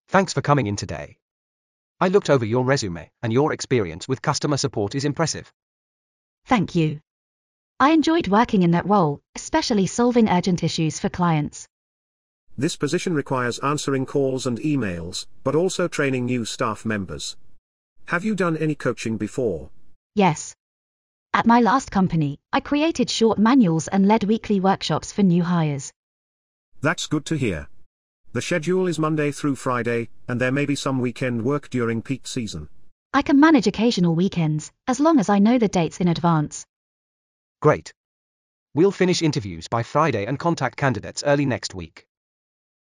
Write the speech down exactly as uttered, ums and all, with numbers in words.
Thanks for coming in today. I looked over your resume, and your experience with customer support is impressive. Thank you. I enjoyed working in that role, especially solving urgent issues for clients. This position requires answering calls and emails, but also training new staff members. Have you done any coaching before? Yes. At my last company, I created short manuals and led weekly workshops for new hires. That's good to hear. The schedule is Monday through Friday, and there may be some weekend work during peak season. I can manage occasional weekends, as long as I know the dates in advance. Great. We'll finish interviews by Friday and contact candidates early next week.